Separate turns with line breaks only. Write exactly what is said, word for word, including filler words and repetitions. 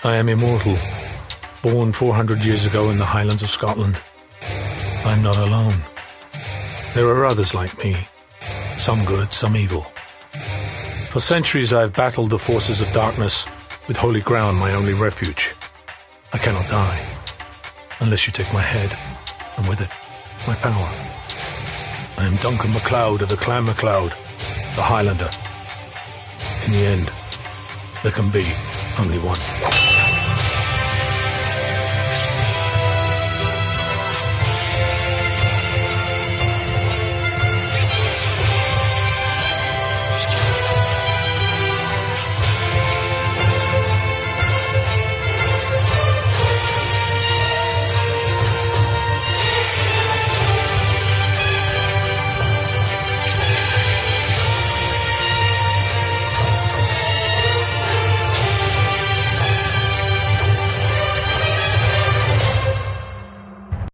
I am immortal, born four hundred years ago in the Highlands of Scotland. I'm not alone. There are others like me, some good, some evil. For centuries I've battled the forces of darkness, with holy ground my only refuge. I cannot die, unless you take my head, and with it, my power. I am Duncan MacLeod of the Clan MacLeod, the Highlander. In the end, there can be only one.